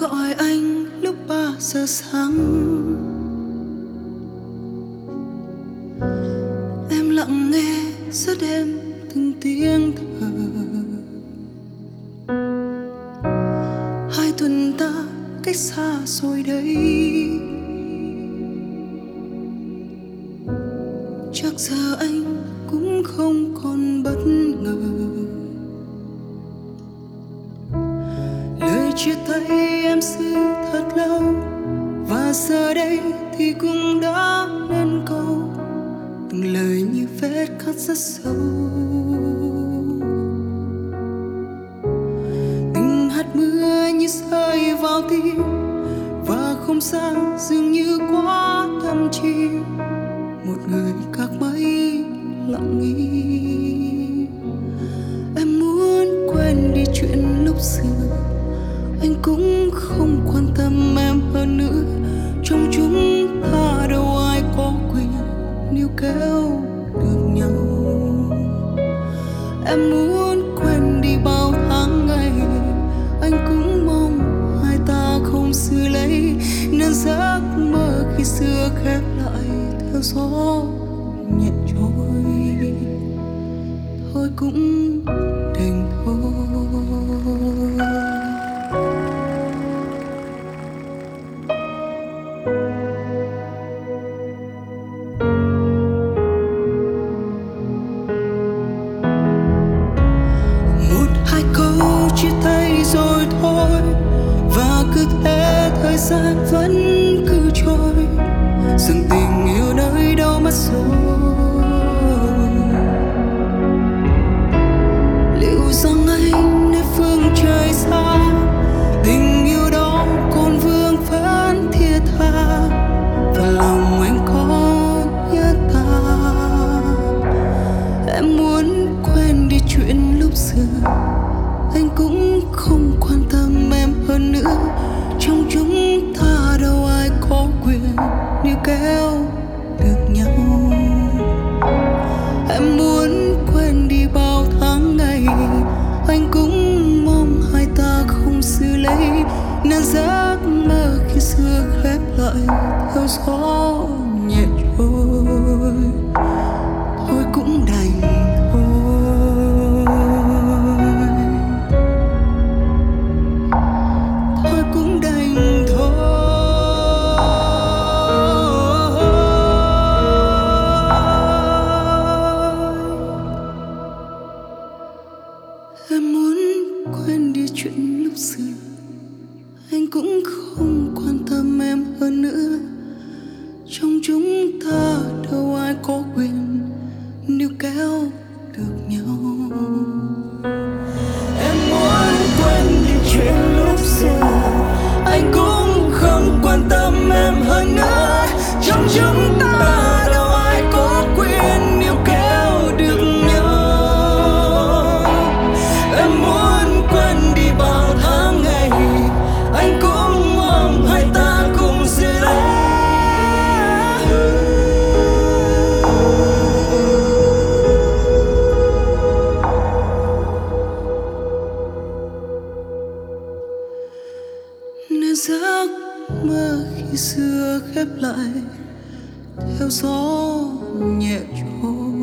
gọi anh lúc 3 giờ sáng. Em lặng nghe rất êm từng tiếng thở. 2 tuần ta cách xa rồi đấy. Chắc giờ anh cũng không còn bất ngờ. Lời chia tay em giữ thật lâu, và giờ đây thì cũng đã nên câu. Từng lời như vết cắt rất sâu, từng hạt mưa như rơi vào tim, và không gian dường như quá thâm chìm. Một người các mấy lặng im. Em muốn quên đi chuyện lúc xưa, anh cũng không quan tâm em hơn nữa. Trong chúng ta đâu ai có quyền níu kéo được nhau. Em muốn quên đi bao tháng ngày, anh cũng mong hai ta không giữ lấy nên giấc mơ khi xưa khép lại theo gió nhẹ trôi. Thôi cũng đành thôi. Chia tay rồi thôi, và cứ thế thời gian vẫn cứ trôi. Dừng tình yêu nơi đâu mất rồi. Liệu rằng anh nơi phương trời xa, tình yêu đó còn vương vấn thiết tha, và lòng anh có nhớ ta. Em muốn quên đi chuyện lúc xưa, anh cũng không quan tâm em hơn nữa. Trong chúng ta đâu ai có quyền níu kéo được nhau. Em muốn quên đi bao tháng ngày, anh cũng mong hai ta không giữ lấy nên giấc mơ khi xưa khép lại theo gió nhẹ trôi. Thôi cũng đành thôi. Em muốn quên đi chuyện lúc xưa, anh cũng không quan tâm em hơn nữa. Trong chúng ta đâu ai có quyền níu kéo được nhau. Em muốn quên đi chuyện lúc xưa, anh cũng không quan tâm em hơn nữa. Trong chúng ta đâu ai có quyền níu kéo được nhau. Em muốn quên đi bao tháng ngày, anh cũng mong hai ta cùng giữ lấy. Nên giấc mơ khi xưa khép lại theo gió nhẹ trôi.